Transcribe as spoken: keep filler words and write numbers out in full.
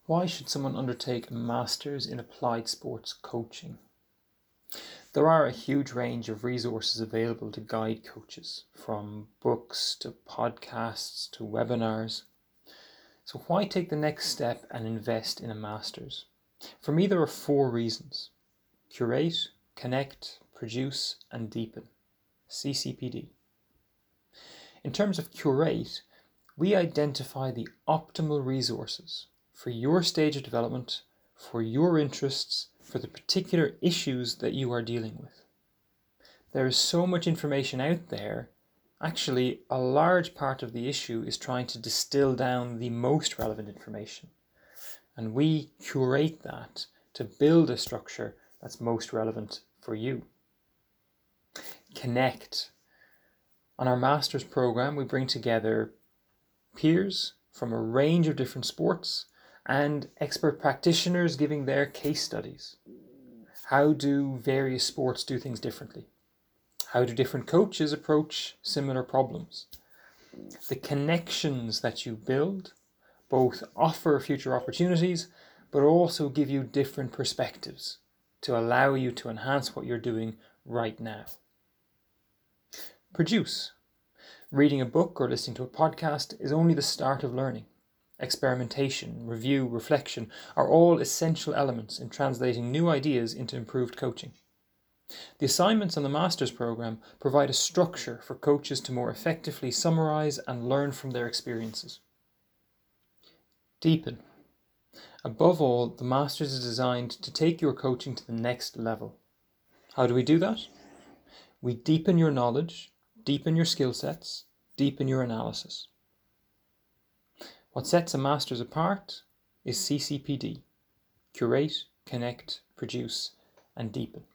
Why should someone undertake a Masters in Applied Sports Coaching? There are a huge range of resources available to guide coaches, from books to podcasts to webinars. So why take the next step and invest in a Masters? For me, there are four reasons. Curate, connect, produce, and deepen. C C P D. In terms of curate, we identify the optimal resources for your stage of development, for your interests, for the particular issues that you are dealing with. There is so much information out there. Actually, a large part of the issue is trying to distill down the most relevant information. And we curate that to build a structure that's most relevant for you. Connect. On our master's program, we bring together peers from a range of different sports and expert practitioners giving their case studies. How do various sports do things differently? How do different coaches approach similar problems? The connections that you build both offer future opportunities, but also give you different perspectives to allow you to enhance what you're doing right now. Produce. Reading a book or listening to a podcast is only the start of learning. Experimentation, review, reflection are all essential elements in translating new ideas into improved coaching. The assignments on the Master's Programme provide a structure for coaches to more effectively summarise and learn from their experiences. Deepen. Above all, the Masters is designed to take your coaching to the next level. How do we do that? We deepen your knowledge, deepen your skill sets, deepen your analysis. What sets a Masters apart is C C P D. Curate, connect, produce, and deepen.